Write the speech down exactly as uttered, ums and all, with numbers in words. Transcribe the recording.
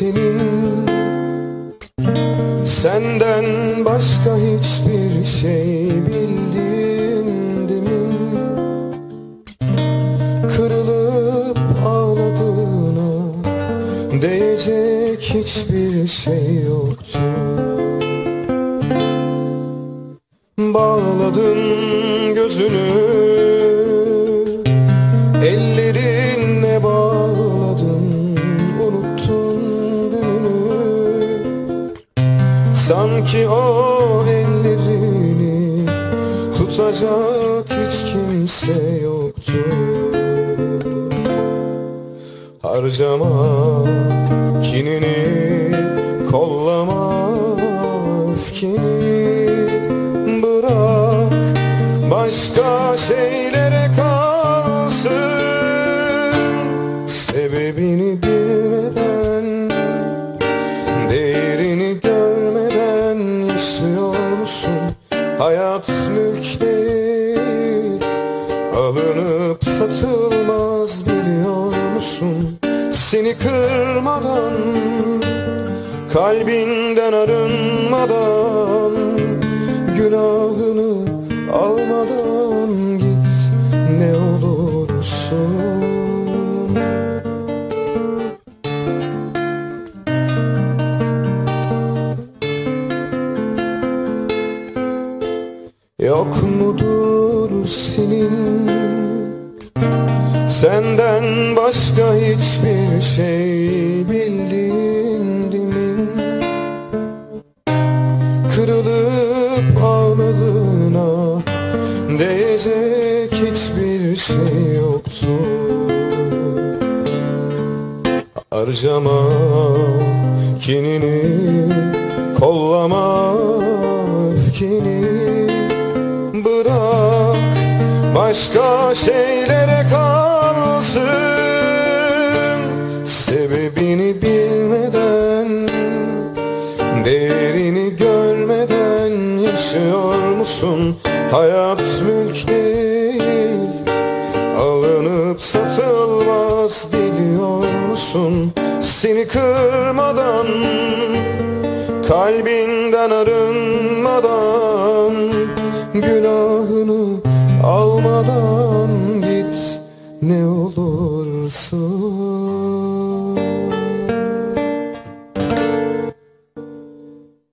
senin. Senden başka hiçbir şey bildiğin demin. Kırılıp ağladığına değecek hiçbir şey yoktu. Bağladın gözünü, ellerinle bağladın, unuttun dününü. Sanki o ellerini tutacak hiç kimse yoktu. Harcama kinini, kollama öfkeni. Bırak başka şeylere kalsın. Sebebini bilmeden, değerini görmeden yaşıyor musun? Hayat mülk değil, alınıp satılmaz biliyor musun? Seni kırmadan, kalbinden arınmadan, günahını almadan git ne olursun. Yok mudur senin senden başka hiçbir şey bildiğin demin. Kırılıp ağladığına değecek hiçbir şey yoktu. Harcama kinini, kollama öfkeni. Bırak başka şeylere kalsın. Sebebini bilmeden, değerini görmeden yaşıyor musun? Hayat mülk değil, alınıp satılmaz biliyor musun? Seni kırmadan, kalbinden arınmadan, günahını almadan git ne olursun.